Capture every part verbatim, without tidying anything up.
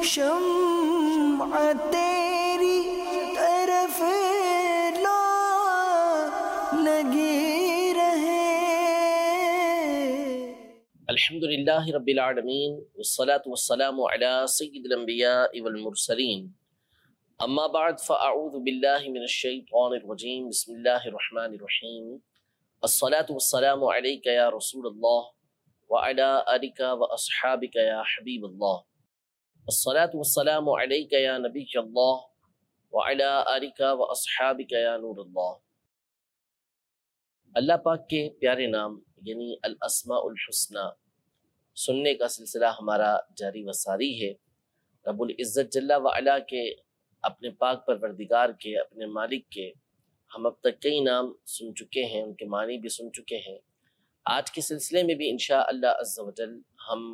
شمع تیری طرف لا لگی رہے۔ الحمد للہ رب العالمین والصلاة والسلام علی سید الانبیاء والمرسلین، اما بعد فاعوذ باللہ من الشیطان الرجیم، بسم اللہ الرحمن الرحیم۔ الصلاة والسلام علیک یا رسول اللہ وعلی آلک واصحابک یا حبیب اللہ۔ الصلاة والسلام علیک یا نبی اللہ وعلی آلک واصحابک یا نور اللہ۔ اللہ پاک کے پیارے نام یعنی الاسماء الحسنی سننے کا سلسلہ ہمارا جاری و ساری ہے۔ رب العزت جل وعلا کے، اپنے پاک پروردگار کے، اپنے مالک کے ہم اب تک کئی نام سن چکے ہیں، ان کے معنی بھی سن چکے ہیں۔ آج کے سلسلے میں بھی انشاءاللہ عز و جل ہم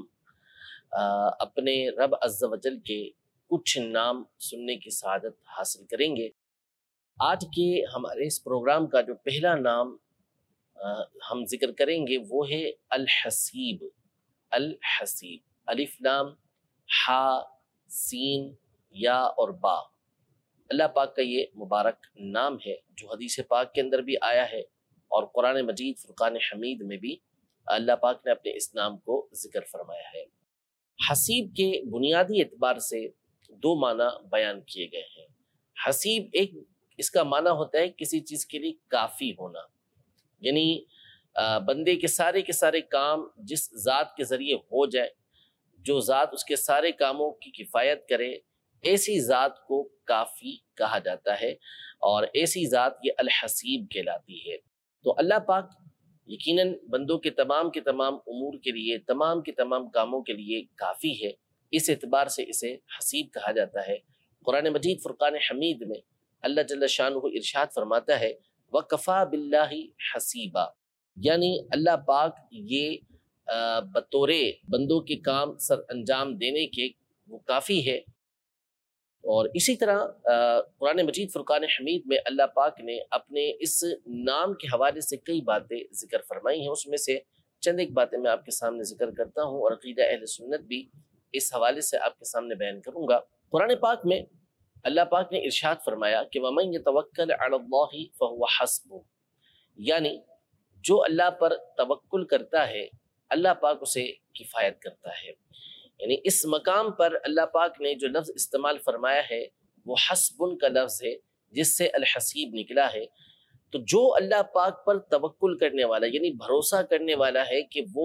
اپنے رب عز و جل کے کچھ نام سننے کی سعادت حاصل کریں گے۔ آج کے ہمارے اس پروگرام کا جو پہلا نام ہم ذکر کریں گے وہ ہے الحسیب۔ الحسیب، الف لام ہا سین یا اور با، اللہ پاک کا یہ مبارک نام ہے جو حدیث پاک کے اندر بھی آیا ہے اور قرآن مجید فرقان حمید میں بھی اللہ پاک نے اپنے اس نام کو ذکر فرمایا ہے۔ حسیب کے بنیادی اعتبار سے دو معنی بیان کیے گئے ہیں۔ حسیب، ایک اس کا معنی ہوتا ہے کسی چیز کے لیے کافی ہونا، یعنی بندے کے سارے کے سارے کام جس ذات کے ذریعے ہو جائے، جو ذات اس کے سارے کاموں کی کفایت کرے، ایسی ذات کو کافی کہا جاتا ہے، اور ایسی ذات یہ الحسیب کہلاتی ہے۔ تو اللہ پاک یقیناً بندوں کے تمام کے تمام امور کے لیے، تمام کے تمام کاموں کے لیے کافی ہے، اس اعتبار سے اسے حسیب کہا جاتا ہے۔ قرآن مجید فرقان حمید میں اللہ جل شانہ ارشاد فرماتا ہے وَكَفَى بِاللَّهِ حَسِيبًا، یعنی اللہ پاک یہ بطور بندوں کے کام سر انجام دینے کے وہ کافی ہے۔ اور اسی طرح قرآن مجید فرقان حمید میں اللہ پاک نے اپنے اس نام کے حوالے سے کئی باتیں ذکر فرمائی ہیں، اس میں سے چند ایک باتیں میں آپ کے سامنے ذکر کرتا ہوں اور عقیدہ اہل سنت بھی اس حوالے سے آپ کے سامنے بیان کروں گا۔ قرآن پاک میں اللہ پاک نے ارشاد فرمایا کہ وَمَن يَتَوَكَّلْ عَلَى اللَّهِ فَهُوَ حَسْبُهُ، یعنی جو اللہ پر توکل کرتا ہے اللہ پاک اسے کفایت کرتا ہے۔ یعنی اس مقام پر اللہ پاک نے جو لفظ استعمال فرمایا ہے وہ حسبن کا لفظ ہے، جس سے الحسیب نکلا ہے۔ تو جو اللہ پاک پر توکل کرنے والا یعنی بھروسہ کرنے والا ہے کہ وہ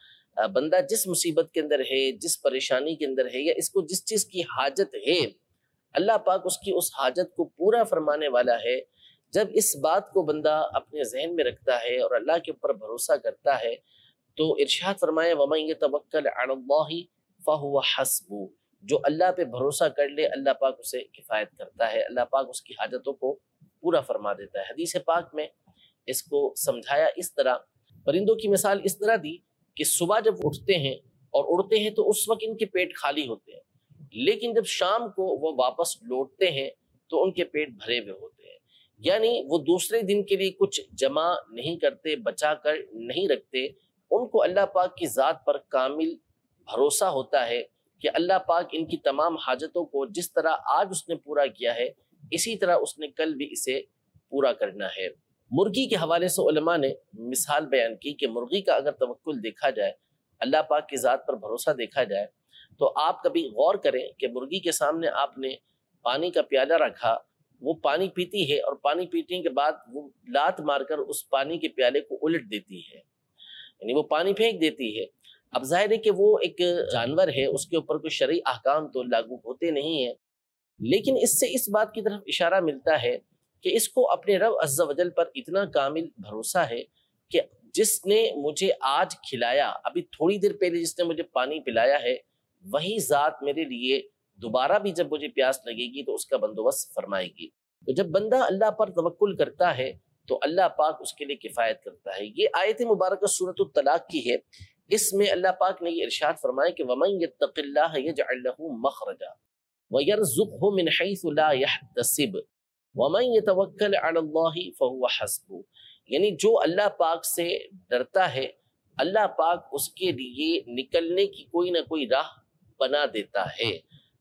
بندہ جس مصیبت کے اندر ہے، جس پریشانی کے اندر ہے، یا اس کو جس چیز کی حاجت ہے، اللہ پاک اس کی اس حاجت کو پورا فرمانے والا ہے۔ جب اس بات کو بندہ اپنے ذہن میں رکھتا ہے اور اللہ کے اوپر بھروسہ کرتا ہے تو ارشاد فرمایا وَمَن يَتَوَكَّلْ عَلَى اللَّهِ فَهُوَ حَسْبُهُ، جو اللہ پہ بھروسہ کر لے اللہ پاک اسے کفایت کرتا ہے، اللہ پاک اس کی حاجتوں کو پورا فرما دیتا ہے۔ حدیث پاک میں اس کو سمجھایا اس طرح، پرندوں کی مثال اس طرح دی کہ صبح جب اٹھتے ہیں اور اڑتے ہیں تو اس وقت ان کے پیٹ خالی ہوتے ہیں، لیکن جب شام کو وہ واپس لوٹتے ہیں تو ان کے پیٹ بھرے ہوئے ہوتے ہیں، یعنی وہ دوسرے دن کے لیے کچھ جمع نہیں کرتے، بچا کر نہیں رکھتے۔ ان کو اللہ پاک کی ذات پر کامل بھروسہ ہوتا ہے کہ اللہ پاک ان کی تمام حاجتوں کو جس طرح آج اس نے پورا کیا ہے اسی طرح اس نے کل بھی اسے پورا کرنا ہے۔ مرغی کے حوالے سے علماء نے مثال بیان کی کہ مرغی کا اگر توکل دیکھا جائے، اللہ پاک کی ذات پر بھروسہ دیکھا جائے، تو آپ کبھی غور کریں کہ مرغی کے سامنے آپ نے پانی کا پیالہ رکھا، وہ پانی پیتی ہے اور پانی پینے کے بعد وہ لات مار کر اس پانی کے پیالے کو الٹ دیتی ہے، یعنی وہ پانی پھینک دیتی ہے۔ اب ظاہر ہے کہ وہ ایک جانور ہے، اس کے اوپر کوئی شرعی احکام تو لاگو ہوتے نہیں ہیں، لیکن اس سے اس بات کی طرف اشارہ ملتا ہے کہ اس کو اپنے رب عز و جل پر اتنا کامل بھروسہ ہے کہ جس نے مجھے آج کھلایا، ابھی تھوڑی دیر پہلے جس نے مجھے پانی پلایا ہے، وہی ذات میرے لیے دوبارہ بھی جب مجھے پیاس لگے گی تو اس کا بندوبست فرمائے گی۔ تو جب بندہ اللہ پر توکل کرتا ہے تو اللہ پاک اس کے لیے کفایت کرتا ہے۔ یہ آیت مبارکہ سورۃ الطلاق کی ہے، اس میں اللہ پاک نے یہ ارشاد فرمایا کہ وَمَن يَتَّقِ اللَّهَ يَجْعَلْ لَهُ مَخْرَجًا وَيَرْزُقْهُ مِنْ حَيْثُ لَا يَحْتَسِبُ وَمَن يَتَوَكَّلْ عَلَى اللَّهِ فَهُوَ حَسْبُهُ، یعنی جو اللہ پاک سے ڈرتا ہے اللہ پاک اس کے لیے نکلنے کی کوئی نہ کوئی راہ بنا دیتا ہے۔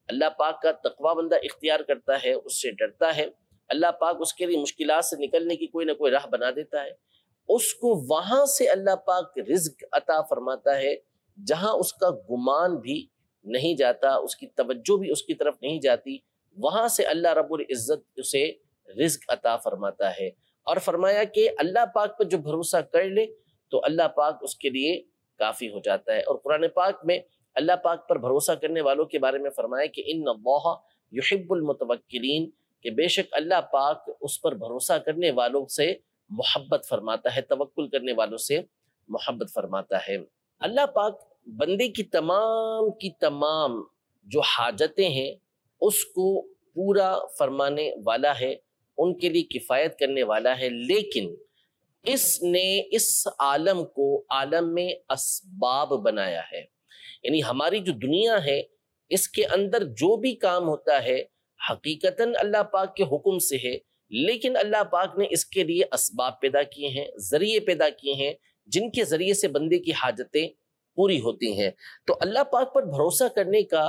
اللہ پاک کا تقوی بندہ اختیار کرتا ہے، اس سے ڈرتا ہے، اللہ پاک اس کے لیے مشکلات سے نکلنے کی کوئی نہ کوئی راہ بنا دیتا ہے، اس کو وہاں سے اللہ پاک رزق عطا فرماتا ہے جہاں اس کا گمان بھی نہیں جاتا، اس کی توجہ بھی اس کی طرف نہیں جاتی، وہاں سے اللہ رب العزت اسے رزق عطا فرماتا ہے۔ اور فرمایا کہ اللہ پاک پر جو بھروسہ کر لے تو اللہ پاک اس کے لیے کافی ہو جاتا ہے۔ اور قرآن پاک میں اللہ پاک پر بھروسہ کرنے والوں کے بارے میں فرمایا کہ ان اللہ یحب المتوکلین، کہ بے شک اللہ پاک اس پر بھروسہ کرنے والوں سے محبت فرماتا ہے، توکل کرنے والوں سے محبت فرماتا ہے۔ اللہ پاک بندے کی تمام کی تمام جو حاجتیں ہیں اس کو پورا فرمانے والا ہے، ان کے لیے کفایت کرنے والا ہے، لیکن اس نے اس عالم کو عالم میں اسباب بنایا ہے، یعنی ہماری جو دنیا ہے اس کے اندر جو بھی کام ہوتا ہے حقیقتاً اللہ پاک کے حکم سے ہے، لیکن اللہ پاک نے اس کے لیے اسباب پیدا کیے ہیں، ذریعے پیدا کیے ہیں جن کے ذریعے سے بندے کی حاجتیں پوری ہوتی ہیں۔ تو اللہ پاک پر بھروسہ کرنے کا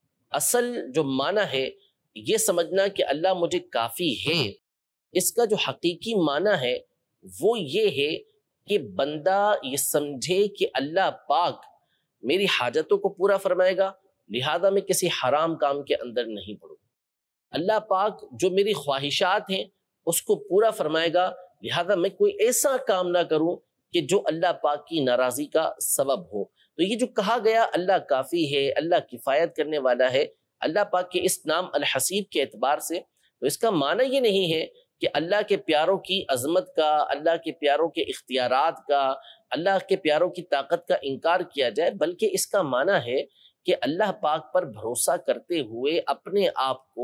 اصل جو معنی ہے یہ سمجھنا کہ اللہ مجھے کافی ہے، اس کا جو حقیقی معنی ہے وہ یہ ہے کہ بندہ یہ سمجھے کہ اللہ پاک میری حاجتوں کو پورا فرمائے گا، لہذا میں کسی حرام کام کے اندر نہیں پڑوں۔ اللہ پاک جو میری خواہشات ہیں اس کو پورا فرمائے گا، لہذا میں کوئی ایسا کام نہ کروں کہ جو اللہ پاک کی ناراضی کا سبب ہو۔ تو یہ جو کہا گیا اللہ کافی ہے، اللہ کفایت کرنے والا ہے، اللہ پاک کے اس نام الحسیب کے اعتبار سے، تو اس کا معنی یہ نہیں ہے کہ اللہ کے پیاروں کی عظمت کا، اللہ کے پیاروں کے اختیارات کا، اللہ کے پیاروں کی طاقت کا انکار کیا جائے، بلکہ اس کا معنی ہے کہ اللہ پاک پر بھروسہ کرتے ہوئے اپنے آپ کو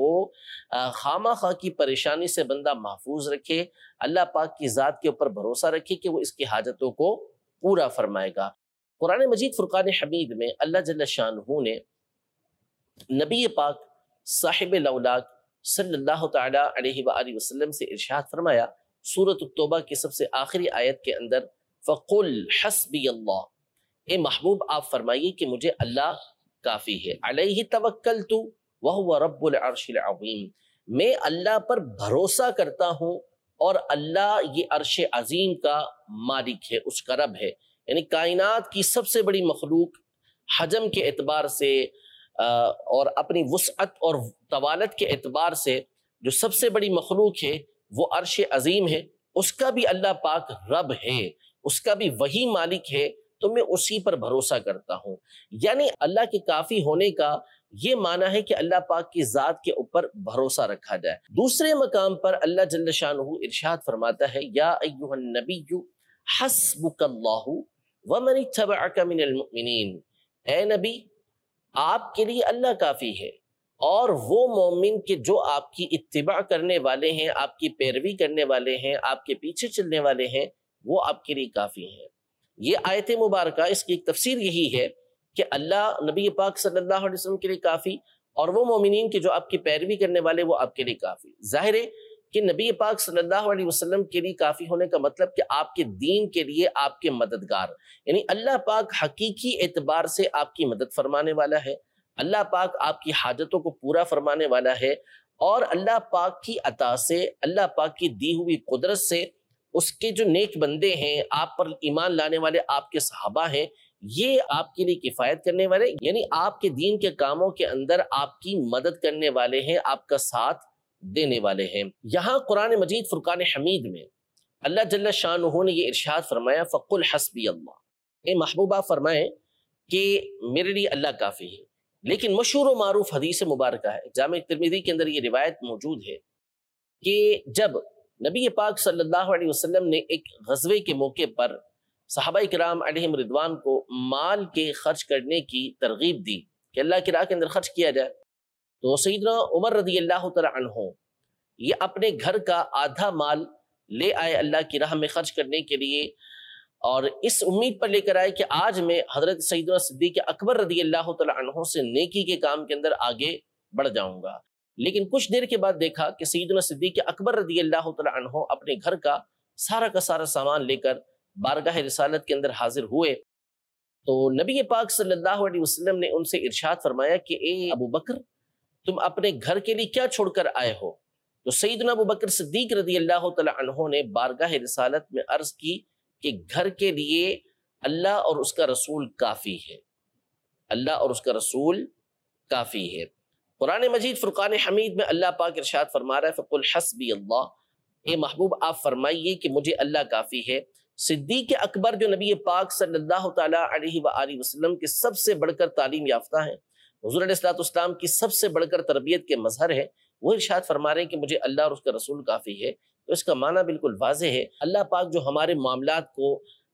خواہ خواہ کی پریشانی سے بندہ محفوظ رکھے، اللہ پاک کی ذات کے اوپر بھروسہ رکھے کہ وہ اس کی حاجتوں کو پورا فرمائے گا۔ قرآن مجید فرقان حمید میں اللہ جل شانہ نے نبی پاک صاحب الاولاق صلی اللہ تعالی علیہ وآلہ وسلم سے ارشاد فرمایا سورۃ التوبہ کی سب سے آخری آیت کے اندر، فَقُلْ حَسْبِيَ اللَّهُ، اے محبوب آپ فرمائیے کہ مجھے اللہ کافی ہے، علیہ توکلت وہو رب العرش العظیم، میں اللہ پر بھروسہ کرتا ہوں اور اللہ یہ عرش عظیم کا مالک ہے، اس کا رب ہے، یعنی کائنات کی سب سے بڑی مخلوق حجم کے اعتبار سے اور اپنی وسعت اور طوالت کے اعتبار سے جو سب سے بڑی مخلوق ہے وہ عرش عظیم ہے، اس کا بھی اللہ پاک رب ہے، اس کا بھی وہی مالک ہے، تو میں اسی پر بھروسہ کرتا ہوں۔ یعنی اللہ کے کافی ہونے کا یہ معنی ہے کہ اللہ پاک کی ذات کے اوپر بھروسہ رکھا جائے۔ دوسرے مقام پر اللہ جل شانہ ارشاد فرماتا ہے، یا ایھا النبی حسبک اللہ ومن اتبعک من المؤمنین، اے نبی آپ کے لیے اللہ کافی ہے اور وہ مومن کے جو آپ کی اتباع کرنے والے ہیں، آپ کی پیروی کرنے والے ہیں، آپ کے پیچھے چلنے والے ہیں، وہ آپ کے لیے کافی ہیں۔ یہ آیت مبارکہ اس کی ایک تفسیر یہی ہے کہ اللہ نبی پاک صلی اللہ علیہ وسلم کے لیے کافی اور وہ مومنین کے جو آپ کی پیروی کرنے والے وہ آپ کے لیے کافی۔ ظاہر ہے کہ نبی پاک صلی اللہ علیہ وسلم کے لیے کافی ہونے کا مطلب کہ آپ کے دین کے لیے آپ کے مددگار، یعنی اللہ پاک حقیقی اعتبار سے آپ کی مدد فرمانے والا ہے، اللہ پاک آپ کی حاجتوں کو پورا فرمانے والا ہے، اور اللہ پاک کی عطا سے، اللہ پاک کی دی ہوئی قدرت سے اس کے جو نیک بندے ہیں، آپ پر ایمان لانے والے آپ کے صحابہ ہیں، یہ آپ کے لیے کفایت کرنے والے، یعنی آپ کے دین کے کاموں کے اندر آپ کی مدد کرنے والے ہیں، آپ کا ساتھ دینے والے ہیں۔ یہاں قرآن مجید فرقان حمید میں اللہ جل شانہ نے یہ ارشاد فرمایا، فَقُلْ حَسْبِيَ اللَّهُ، اے محبوبہ فرمائیں کہ میرے لیے اللہ کافی ہے۔ لیکن مشہور و معروف حدیث مبارکہ ہے، جامع ترمذی کے اندر یہ روایت موجود ہے کہ جب نبی پاک صلی اللہ علیہ وسلم نے ایک غزوے کے موقع پر صحابہ کرام علیہم رضوان کو مال کے خرچ کرنے کی ترغیب دی کہ اللہ کی راہ کے اندر خرچ کیا جائے، تو سیدنا عمر رضی اللہ تعالی عنہ یہ اپنے گھر کا آدھا مال لے آئے اللہ کی راہ میں خرچ کرنے کے لیے، اور اس امید پر لے کر آئے کہ آج میں حضرت سیدنا صدیق اکبر رضی اللہ تعالی عنہ سے نیکی کے کام کے اندر آگے بڑھ جاؤں گا۔ لیکن کچھ دیر کے بعد دیکھا کہ سیدنا صدیق اکبر رضی اللہ تعالی عنہ اپنے گھر کا سارا کا سارا سامان لے کر بارگاہ رسالت کے اندر حاضر ہوئے، تو نبی پاک صلی اللہ علیہ وسلم نے ان سے ارشاد فرمایا کہ اے ابو بکر، تم اپنے گھر کے لیے کیا چھوڑ کر آئے ہو؟ تو سیدنا ابو بکر صدیق رضی اللہ تعالی عنہ نے بارگاہ رسالت میں عرض کی کہ گھر کے لیے اللہ اور اس کا رسول کافی ہے، اللہ اور اس کا رسول کافی ہے۔ قرآن مجید فرقان حمید میں اللہ پاک ارشاد فرما رہا ہے فَقُلْ حَسْبِيَ اللَّهُ، اے محبوب آپ فرمائیے کہ مجھے اللہ کافی ہے۔ صدیق اکبر جو نبی پاک صلی اللہ تعالیٰ علیہ وآلہ وسلم کے سب سے بڑھ کر تعلیم یافتہ ہیں، حضور علیہ الصلوۃ والسلام کی سب سے بڑھ کر تربیت کے مظہر ہے، وہ ارشاد فرما رہے ہیں کہ مجھے اللہ اور اس کا رسول کافی ہے۔ تو اس کا معنی بالکل واضح ہے، اللہ پاک جو ہمارے معاملات کو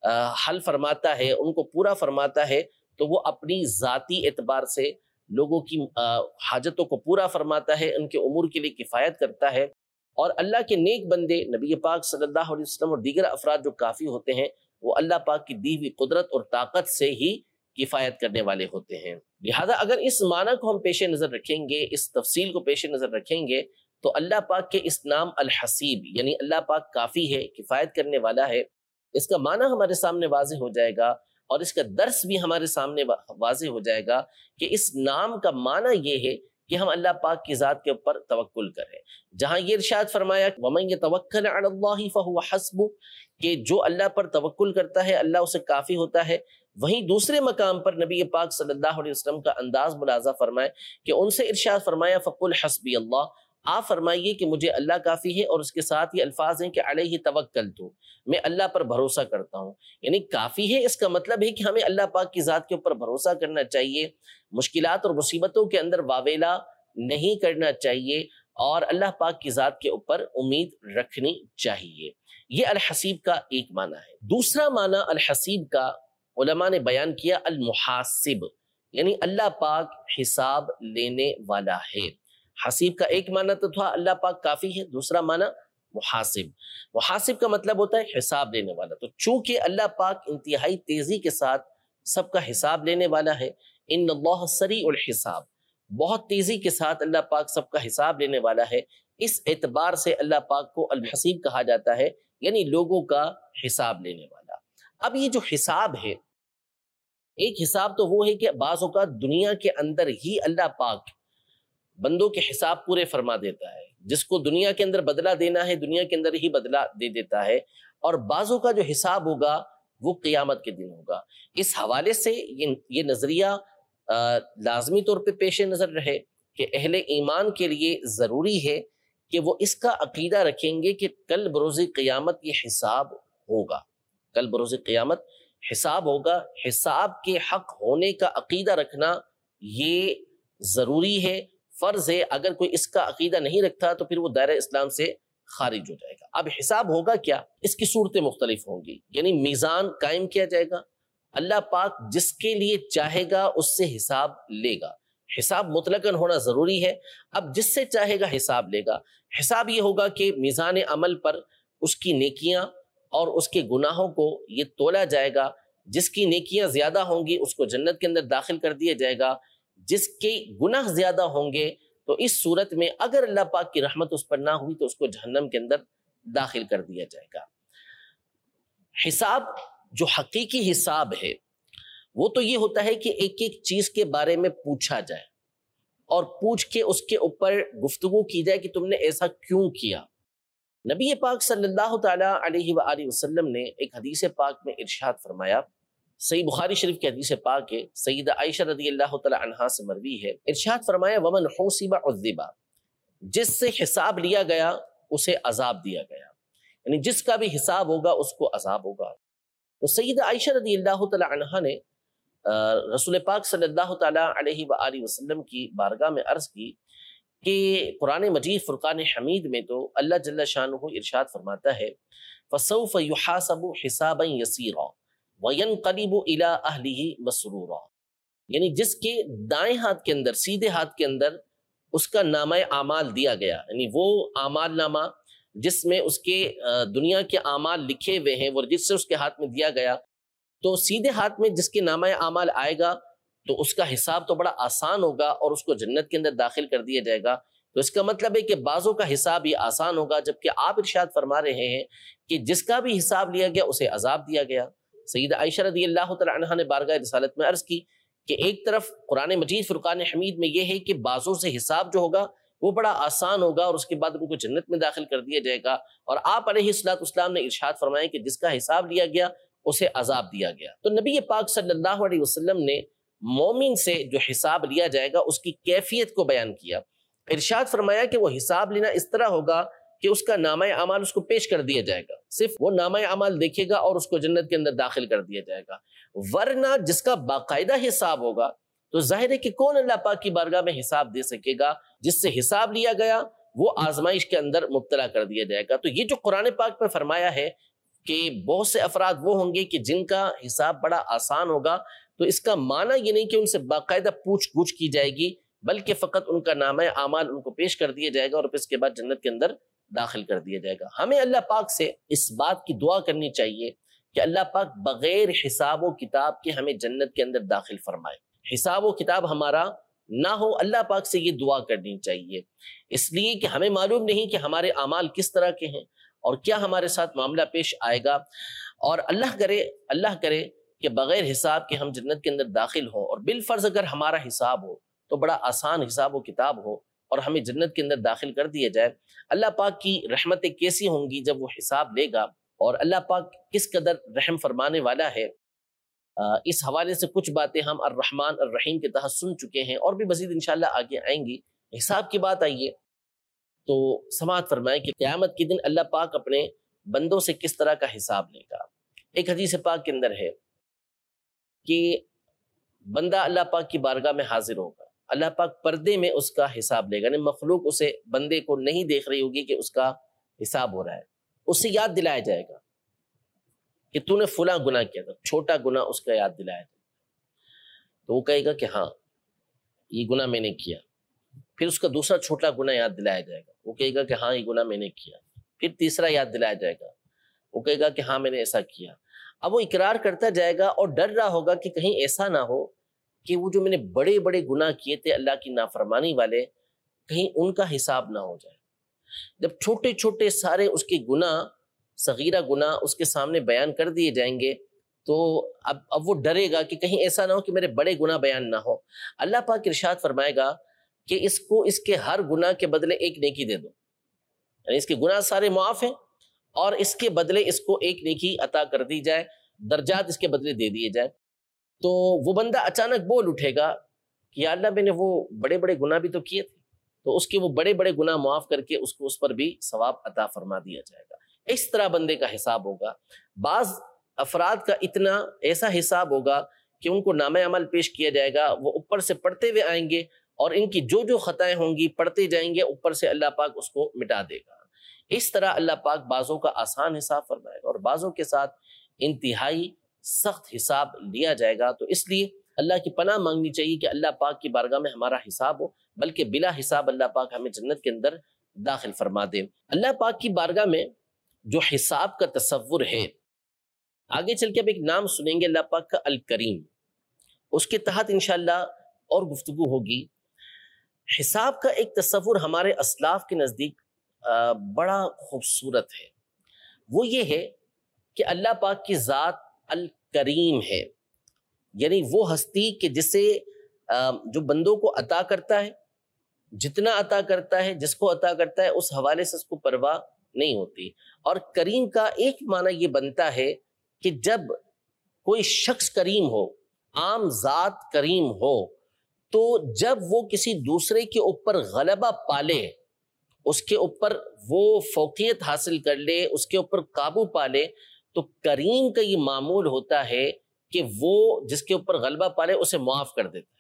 حل فرماتا ہے، ان کو پورا فرماتا ہے، تو وہ اپنی ذاتی اعتبار سے لوگوں کی حاجتوں کو پورا فرماتا ہے، ان کے امور کے لیے کفایت کرتا ہے، اور اللہ کے نیک بندے نبی پاک صلی اللہ علیہ وسلم اور دیگر افراد جو کافی ہوتے ہیں وہ اللہ پاک کی دی ہوئی قدرت اور طاقت سے ہی کفایت کرنے والے ہوتے ہیں۔ لہذا اگر اس معنی کو ہم پیش نظر رکھیں گے، اس تفصیل کو پیش نظر رکھیں گے، تو اللہ پاک کے اس نام الحسیب یعنی اللہ پاک کافی ہے، کفایت کرنے والا ہے، اس کا معنی ہمارے سامنے واضح ہو جائے گا، اور اس کا درس بھی ہمارے سامنے واضح ہو جائے گا کہ اس نام کا معنی یہ ہے کہ ہم اللہ پاک کی ذات کے اوپر توکل کریں۔ جہاں یہ ارشاد فرمایا وَمَن يَتَوَكَّلْ عَلَى اللَّهِ فَهُوَ حَسْبُهُ کہ جو اللہ پر توکل کرتا ہے اللہ اسے کافی ہوتا ہے، وہیں دوسرے مقام پر نبی پاک صلی اللہ علیہ وسلم کا انداز ملاحظہ فرمائے کہ ان سے ارشاد فرمایا فَقُلْ حَسْبِيَ اللَّهُ، آپ فرمائیے کہ مجھے اللہ کافی ہے، اور اس کے ساتھ یہ الفاظ ہیں کہ علیہ توکلت، میں اللہ پر بھروسہ کرتا ہوں۔ یعنی کافی ہے اس کا مطلب ہے کہ ہمیں اللہ پاک کی ذات کے اوپر بھروسہ کرنا چاہیے، مشکلات اور مصیبتوں کے اندر واویلا نہیں کرنا چاہیے، اور اللہ پاک کی ذات کے اوپر امید رکھنی چاہیے۔ یہ الحسیب کا ایک معنی ہے۔ دوسرا معنی الحسیب کا علماء نے بیان کیا المحاسب، یعنی اللہ پاک حساب لینے والا ہے۔ حسیب کا ایک معنی تو تھا اللہ پاک کافی ہے، دوسرا معنی محاسب۔ محاسب کا مطلب ہوتا ہے حساب لینے والا، تو چونکہ اللہ پاک انتہائی تیزی کے ساتھ سب کا حساب لینے والا ہے، ان اللہ سریع الحساب، بہت تیزی کے ساتھ اللہ پاک سب کا حساب لینے والا ہے، اس اعتبار سے اللہ پاک کو الحسیب کہا جاتا ہے، یعنی لوگوں کا حساب لینے والا۔ اب یہ جو حساب ہے، ایک حساب تو وہ ہے کہ بعض اوقات دنیا کے اندر ہی اللہ پاک بندوں کے حساب پورے فرما دیتا ہے، جس کو دنیا کے اندر بدلہ دینا ہے دنیا کے اندر ہی بدلہ دے دیتا ہے، اور بعضوں کا جو حساب ہوگا وہ قیامت کے دن ہوگا۔ اس حوالے سے یہ, یہ نظریہ لازمی طور پہ پیش نظر رہے کہ اہل ایمان کے لیے ضروری ہے کہ وہ اس کا عقیدہ رکھیں گے کہ کل بروز قیامت یہ حساب ہوگا، کل بروز قیامت حساب ہوگا۔ حساب کے حق ہونے کا عقیدہ رکھنا یہ ضروری ہے، فرض ہے۔ اگر کوئی اس کا عقیدہ نہیں رکھتا تو پھر وہ دائرہ اسلام سے خارج ہو جائے گا۔ اب حساب ہوگا کیا؟ اس کی صورتیں مختلف ہوں گی، یعنی میزان قائم کیا جائے گا، اللہ پاک جس کے لیے چاہے گا اس سے حساب لے گا۔ حساب مطلقاً ہونا ضروری ہے، اب جس سے چاہے گا حساب لے گا۔ حساب یہ ہوگا کہ میزان عمل پر اس کی نیکیاں اور اس کے گناہوں کو یہ تولا جائے گا، جس کی نیکیاں زیادہ ہوں گی اس کو جنت کے اندر داخل کر دیا جائے گا، جس کے گناہ زیادہ ہوں گے تو اس صورت میں اگر اللہ پاک کی رحمت اس پر نہ ہوئی تو اس کو جہنم کے اندر داخل کر دیا جائے گا۔ حساب جو حقیقی حساب ہے وہ تو یہ ہوتا ہے کہ ایک ایک چیز کے بارے میں پوچھا جائے اور پوچھ کے اس کے اوپر گفتگو کی جائے کہ تم نے ایسا کیوں کیا۔ نبی پاک صلی اللہ تعالی علیہ وآلہ وسلم نے ایک حدیث پاک میں ارشاد فرمایا، صحیح بخاری شریف کی حدیث پاک ہے، سیدہ عائشہ رضی اللہ تعالی عنہا سے مروی ہے، ارشاد فرمایا ومن حوسب عذب، جس سے حساب لیا گیا اسے عذاب دیا گیا، یعنی جس کا بھی حساب ہوگا اس کو عذاب ہوگا۔ تو سیدہ عائشہ رضی اللہ تعالی عنہا نے رسول پاک صلی اللہ تعالی علیہ وآلہ وسلم کی بارگاہ میں عرض کی کہ قرآن مجید فرقان حمید میں تو اللہ جل شانہ ارشاد فرماتا ہے فَسَوْفَ يُحَاسَبُ حِسَابًا يَسِيرًا وَيَنْقَلِبُ إِلَىٰ أَهْلِهِ مَسْرُورًا، یعنی جس کے دائیں ہاتھ کے اندر، سیدھے ہاتھ کے اندر اس کا نامہ اعمال دیا گیا، یعنی وہ اعمال نامہ جس میں اس کے دنیا کے اعمال لکھے ہوئے ہیں وہ جس سے اس کے ہاتھ میں دیا گیا، تو سیدھے ہاتھ میں جس کے نامہ اعمال آئے گا تو اس کا حساب تو بڑا آسان ہوگا اور اس کو جنت کے اندر داخل کر دیا جائے گا۔ تو اس کا مطلب ہے کہ بعضوں کا حساب یہ آسان ہوگا، جبکہ آپ ارشاد فرما رہے ہیں کہ جس کا بھی حساب لیا گیا اسے عذاب دیا گیا۔ سیدہ عائشہ رضی اللہ تعالی عنہا نے بارگاہ رسالت میں عرض کی کہ ایک طرف قرآن مجید فرقان حمید میں یہ ہے کہ بعضوں سے حساب جو ہوگا وہ بڑا آسان ہوگا اور اس کے بعد ان کو جنت میں داخل کر دیا جائے گا، اور آپ علیہ الصلوۃ والسلام نے ارشاد فرمایا کہ جس کا حساب لیا گیا اسے عذاب دیا گیا۔ تو نبی پاک صلی اللہ علیہ وسلم نے مومن سے جو حساب لیا جائے گا اس کی کیفیت کو بیان کیا، ارشاد فرمایا کہ وہ حساب لینا اس طرح ہوگا کہ اس کا نامہ اعمال اس کو پیش کر دیا جائے گا، صرف وہ نامہ اعمال دیکھے گا اور اس کو جنت کے اندر داخل کر دیا جائے گا۔ ورنہ جس کا باقاعدہ حساب ہوگا تو ظاہر ہے کہ کون اللہ پاک کی بارگاہ میں حساب دے سکے گا؟ جس سے حساب لیا گیا وہ آزمائش کے اندر مبتلا کر دیا جائے گا۔ تو یہ جو قرآن پاک میں فرمایا ہے کہ بہت سے افراد وہ ہوں گے کہ جن کا حساب بڑا آسان ہوگا، تو اس کا معنی یہ نہیں کہ ان سے باقاعدہ پوچھ گچھ کی جائے گی، بلکہ فقط ان کا نامہ اعمال ان کو پیش کر دیا جائے گا اور پھر اس کے بعد جنت کے اندر داخل کر دیا جائے گا۔ ہمیں اللہ پاک سے اس بات کی دعا کرنی چاہیے کہ اللہ پاک بغیر حساب و کتاب کے ہمیں جنت کے اندر داخل فرمائے۔ حساب و کتاب ہمارا نہ ہو، اللہ پاک سے یہ دعا کرنی چاہیے، اس لیے کہ ہمیں معلوم نہیں کہ ہمارے اعمال کس طرح کے ہیں اور کیا ہمارے ساتھ معاملہ پیش آئے گا، اور اللہ کرے اللہ کرے کہ بغیر حساب کے ہم جنت کے اندر داخل ہوں، اور بالفرض اگر ہمارا حساب ہو تو بڑا آسان حساب و کتاب ہو اور ہمیں جنت کے اندر داخل کر دیا جائے۔ اللہ پاک کی رحمتیں کیسی ہوں گی جب وہ حساب لے گا، اور اللہ پاک کس قدر رحم فرمانے والا ہے۔ اس حوالے سے کچھ باتیں ہم الرحمن الرحیم کے تحت سن چکے ہیں، اور بھی مزید انشاءاللہ آگے آئیں گی۔ حساب کی بات آئیے تو سماعت فرمائیں کہ قیامت کے دن اللہ پاک اپنے بندوں سے کس طرح کا حساب لے گا۔ ایک حدیث پاک کے اندر ہے کہ بندہ اللہ پاک کی بارگاہ میں حاضر ہوگا، اللہ پاک پردے میں اس کا حساب لے گا، یعنی مخلوق اسے بندے کو نہیں دیکھ رہی ہوگی کہ اس کا حساب ہو رہا ہے، اس سے یاد دلایا جائے گا کہ تو نے فلاں گناہ کیا تھا، چھوٹا گناہ اس کا یاد دلایا جائے گا، تو وہ کہے گا کہ ہاں یہ گناہ میں نے کیا۔ پھر اس کا دوسرا چھوٹا گناہ یاد دلایا جائے گا، وہ کہے گا کہ ہاں یہ گناہ میں نے کیا۔ پھر تیسرا یاد دلایا جائے گا، وہ کہے گا کہ ہاں میں نے ایسا کیا۔ اب وہ اقرار کرتا جائے گا اور ڈر رہا ہوگا کہ کہیں ایسا نہ ہو کہ وہ جو میں نے بڑے بڑے گناہ کیے تھے اللہ کی نافرمانی والے، کہیں ان کا حساب نہ ہو جائے۔ جب چھوٹے چھوٹے سارے اس کے گناہ، صغیرہ گناہ اس کے سامنے بیان کر دیے جائیں گے تو اب اب وہ ڈرے گا کہ کہیں ایسا نہ ہو کہ میرے بڑے گناہ بیان نہ ہو۔ اللہ پاک ارشاد فرمائے گا کہ اس کو اس کے ہر گناہ کے بدلے ایک نیکی دے دو، یعنی اس کے گناہ سارے معاف ہیں اور اس کے بدلے اس کو ایک نیکی عطا کر دی جائے، درجات اس کے بدلے دے دیے جائے۔ تو وہ بندہ اچانک بول اٹھے گا کہ یا اللہ میں نے وہ بڑے بڑے گناہ بھی تو کیے تھے، تو اس کے وہ بڑے بڑے گناہ معاف کر کے اس کو اس پر بھی ثواب عطا فرما دیا جائے گا۔ اس طرح بندے کا حساب ہوگا۔ بعض افراد کا اتنا ایسا حساب ہوگا کہ ان کو نامہ عمل پیش کیا جائے گا، وہ اوپر سے پڑھتے ہوئے آئیں گے اور ان کی جو جو خطائیں ہوں گی پڑھتے جائیں گے، اوپر سے اللہ پاک اس کو مٹا دے گا۔ اس طرح اللہ پاک بعضوں کا آسان حساب فرمائے گا اور بعضوں کے ساتھ انتہائی سخت حساب لیا جائے گا۔ تو اس لیے اللہ کی پناہ مانگنی چاہیے کہ اللہ پاک کی بارگاہ میں ہمارا حساب ہو، بلکہ بلا حساب اللہ پاک ہمیں جنت کے اندر داخل فرما دے۔ اللہ پاک کی بارگاہ میں جو حساب کا تصور ہے، آگے چل کے اب ایک نام سنیں گے اللہ پاک کا الکریم، اس کے تحت انشاءاللہ اور گفتگو ہوگی۔ حساب کا ایک تصور ہمارے اسلاف کے نزدیک بڑا خوبصورت ہے، وہ یہ ہے کہ اللہ پاک کی ذات الکریم ہے، یعنی وہ ہستی کہ جسے جو بندوں کو عطا کرتا ہے، جتنا عطا کرتا ہے، جس کو عطا کرتا ہے، اس حوالے سے اس کو پرواہ نہیں ہوتی۔ اور کریم کا ایک معنی یہ بنتا ہے کہ جب کوئی شخص کریم ہو، عام ذات کریم ہو، تو جب وہ کسی دوسرے کے اوپر غلبہ پالے، اس کے اوپر وہ فوقیت حاصل کر لے، اس کے اوپر قابو پالے، تو کریم کا یہ معمول ہوتا ہے کہ وہ جس کے اوپر غلبہ پالے اسے معاف کر دیتا ہے۔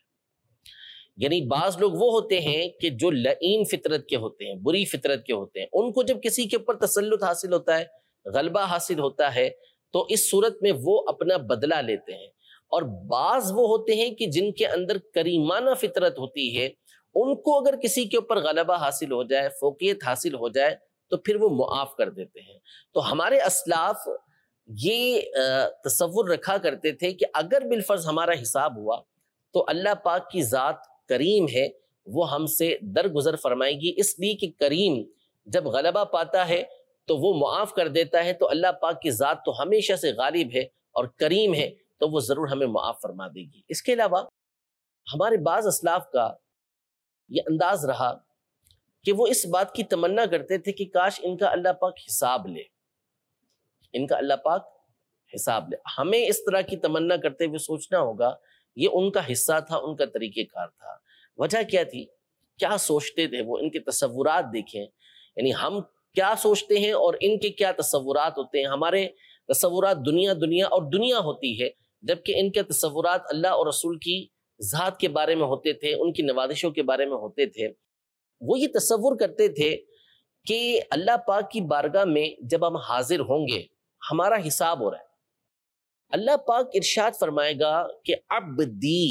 یعنی بعض لوگ وہ ہوتے ہیں کہ جو لعین فطرت کے ہوتے ہیں، بری فطرت کے ہوتے ہیں، ان کو جب کسی کے اوپر تسلط حاصل ہوتا ہے، غلبہ حاصل ہوتا ہے، تو اس صورت میں وہ اپنا بدلہ لیتے ہیں۔ اور بعض وہ ہوتے ہیں کہ جن کے اندر کریمانہ فطرت ہوتی ہے، ان کو اگر کسی کے اوپر غلبہ حاصل ہو جائے، فوقیت حاصل ہو جائے، تو پھر وہ معاف کر دیتے ہیں۔ تو ہمارے اسلاف یہ تصور رکھا کرتے تھے کہ اگر بالفرض ہمارا حساب ہوا تو اللہ پاک کی ذات کریم ہے، وہ ہم سے درگزر فرمائے گی، اس لیے کہ کریم جب غلبہ پاتا ہے تو وہ معاف کر دیتا ہے، تو اللہ پاک کی ذات تو ہمیشہ سے غالب ہے اور کریم ہے، تو وہ ضرور ہمیں معاف فرما دے گی۔ اس کے علاوہ ہمارے بعض اسلاف کا یہ انداز رہا کہ وہ اس بات کی تمنا کرتے تھے کہ کاش ان کا اللہ پاک حساب لے، ان کا اللہ پاک حساب لے۔ ہمیں اس طرح کی تمنا کرتے ہوئے سوچنا ہوگا یہ ان کا حصہ تھا، ان کا طریقہ کار تھا۔ وجہ کیا تھی؟ کیا سوچتے تھے وہ؟ ان کے تصورات دیکھیں، یعنی ہم کیا سوچتے ہیں اور ان کے کیا تصورات ہوتے ہیں۔ ہمارے تصورات دنیا دنیا اور دنیا ہوتی ہے، جبکہ ان کے تصورات اللہ اور رسول کی ذات کے بارے میں ہوتے تھے، ان کی نوازشوں کے بارے میں ہوتے تھے۔ وہ یہ تصور کرتے تھے کہ اللہ پاک کی بارگاہ میں جب ہم حاضر ہوں گے ہمارا حساب ہو رہا ہے، اللہ پاک ارشاد فرمائے گا کہ عبدی،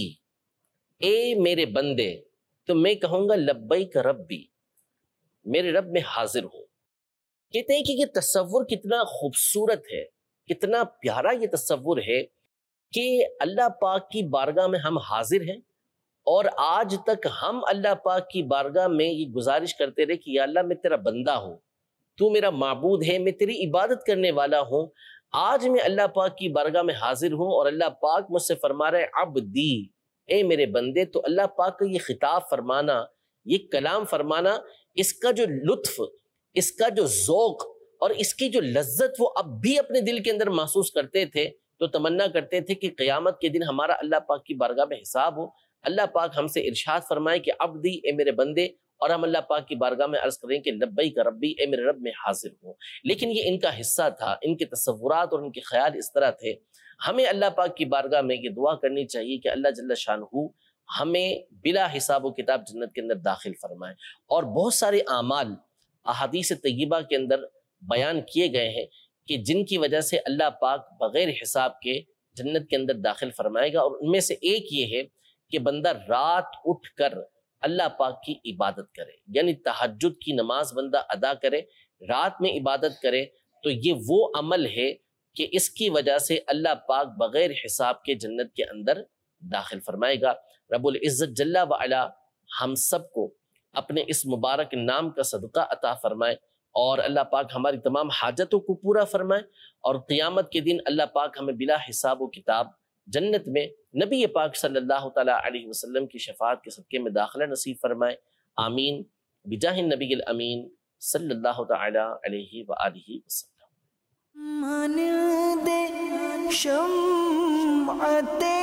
اے میرے بندے، تو میں کہوں گا لبیک ربی، میرے رب میں حاضر ہوں۔ کہتے ہیں کہ یہ تصور کتنا خوبصورت ہے، کتنا پیارا یہ تصور ہے کہ اللہ پاک کی بارگاہ میں ہم حاضر ہیں، اور آج تک ہم اللہ پاک کی بارگاہ میں یہ گزارش کرتے رہے کہ یا اللہ میں تیرا بندہ ہوں، تو میرا معبود ہے، میں تیری عبادت کرنے والا ہوں۔ آج میں اللہ پاک کی بارگاہ میں حاضر ہوں اور اللہ پاک مجھ سے فرما رہے عبدی، اے میرے بندے۔ تو اللہ پاک کا یہ خطاب فرمانا، یہ کلام فرمانا، اس کا جو لطف، اس کا جو ذوق اور اس کی جو لذت وہ اب بھی اپنے دل کے اندر محسوس کرتے تھے، تو تمنا کرتے تھے کہ قیامت کے دن ہمارا اللہ پاک کی بارگاہ میں حساب ہو، اللہ پاک ہم سے ارشاد فرمائے کہ عبدی، اے میرے بندے، اور ہم اللہ پاک کی بارگاہ میں عرض کریں کہ لبیک ربی، اے میرے رب میں حاضر ہوں۔ لیکن یہ ان کا حصہ تھا، ان کے تصورات اور ان کے خیال اس طرح تھے۔ ہمیں اللہ پاک کی بارگاہ میں یہ دعا کرنی چاہیے کہ اللہ جل شانہ ہمیں بلا حساب و کتاب جنت کے اندر داخل فرمائے۔ اور بہت سارے اعمال احادیث طیبہ کے اندر بیان کیے گئے ہیں کہ جن کی وجہ سے اللہ پاک بغیر حساب کے جنت کے اندر داخل فرمائے گا، اور ان میں سے ایک یہ ہے کہ بندہ رات اٹھ کر اللہ پاک کی عبادت کرے، یعنی تہجد کی نماز بندہ ادا کرے، رات میں عبادت کرے، تو یہ وہ عمل ہے کہ اس کی وجہ سے اللہ پاک بغیر حساب کے جنت کے اندر داخل فرمائے گا۔ رب العزت جل وعلا ہم سب کو اپنے اس مبارک نام کا صدقہ عطا فرمائے، اور اللہ پاک ہماری تمام حاجتوں کو پورا فرمائے، اور قیامت کے دن اللہ پاک ہمیں بلا حساب و کتاب جنت میں نبی پاک صلی اللہ تعالیٰ علیہ وسلم کی شفاعت کے صدقے میں داخلہ نصیب فرمائے۔ آمین بجاہ النبی الامین صلی اللہ تعالیٰ علیہ وآلہ وسلم۔ من دے شمع